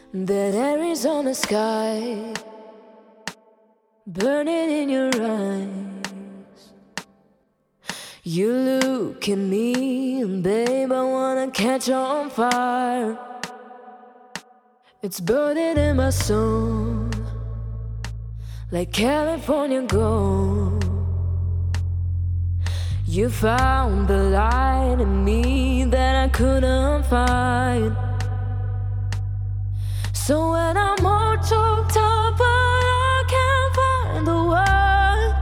That Arizona sky burning in your eyes. You look at me and babe, I wanna catch on fire. It's burning in my soul like California gold. You found the light in me that I couldn't find. So when I'm all choked up but I can't find the words,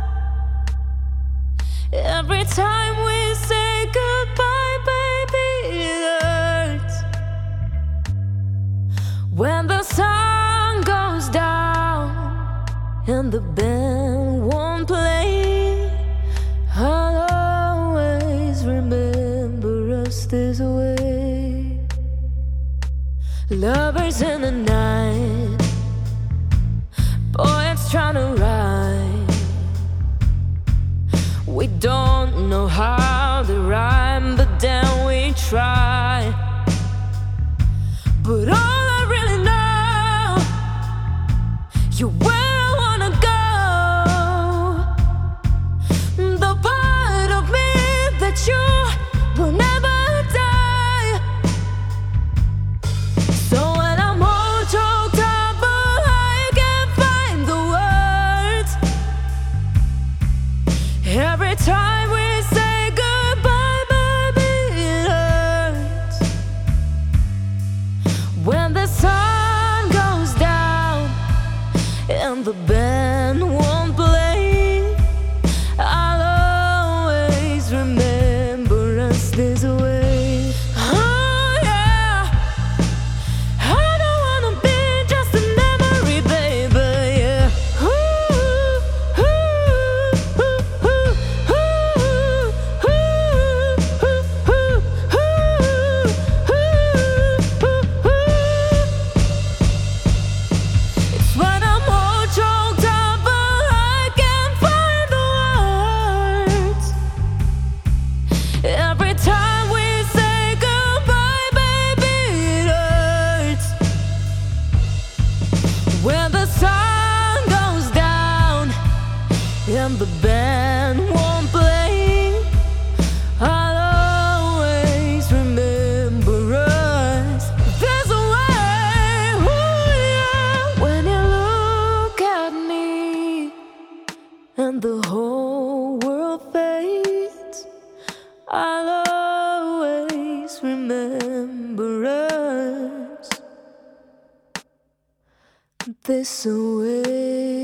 every time we say goodbye, baby, it hurts. When the sun goes down and the band won't play, I'll always remember us this way. Lovers in the night, poets trying to write. We don't know how to rhyme, but then we try. But all I really know, you're where I wanna go. The part of me that you will never die. So when I'm all choked up but I can't find the words, every time we say goodbye, baby, it hurts. When the sun goes down and the band won't play, I'll always remember us this way. Oh yeah, I don't wanna be just a memory, baby, yeah. Ooh, ooh, ooh, ooh, ooh, ooh, ooh, ooh, ooh, ooh. It's when I'm all choked up but I can't find the words. Every time we say goodbye, baby, it hurts. When the sun goes down and the band won't play, I'll always remember us. There's a way, ooh, yeah. When you look at me and the whole world fades, I'll always remember us this way.